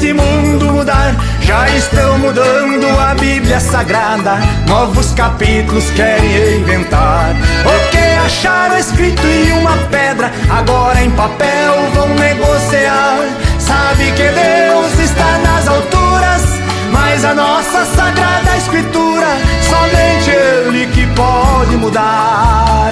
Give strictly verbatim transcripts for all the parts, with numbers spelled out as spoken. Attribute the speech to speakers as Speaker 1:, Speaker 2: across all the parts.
Speaker 1: de mundo mudar. Já estão mudando a Bíblia Sagrada, novos capítulos querem inventar. O que acharam escrito em uma pedra, agora em papel vão negociar. Sabe que Deus está nas alturas, mas a nossa Sagrada Escritura, somente Ele que pode mudar.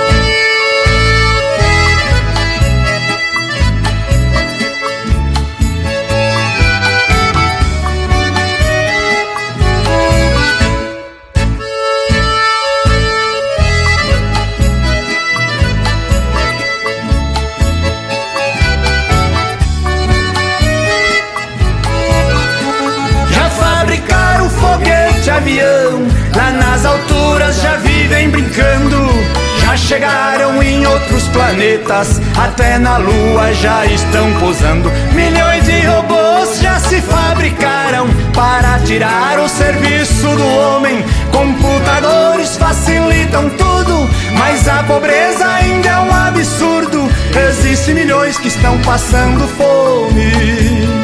Speaker 1: Avião, lá nas alturas já vivem brincando. Já chegaram em outros planetas, até na Lua já estão pousando. Milhões de robôs já se fabricaram para tirar o serviço do homem. Computadores facilitam tudo, mas a pobreza ainda é um absurdo. Existem milhões que estão passando fome.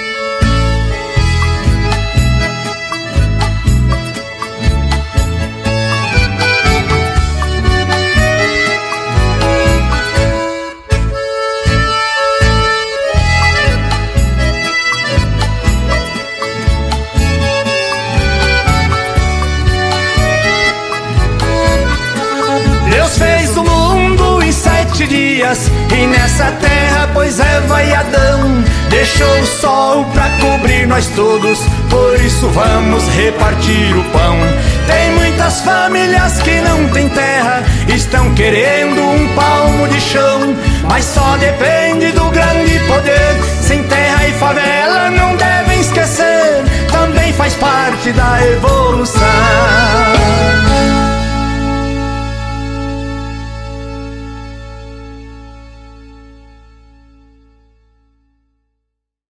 Speaker 1: Dias, e nessa terra pôs Eva e Adão, deixou o sol pra cobrir nós todos, por isso vamos repartir o pão. Tem muitas famílias que não têm terra, estão querendo um palmo de chão, mas só depende do grande poder. Sem terra e favela não devem esquecer, também faz parte da evolução.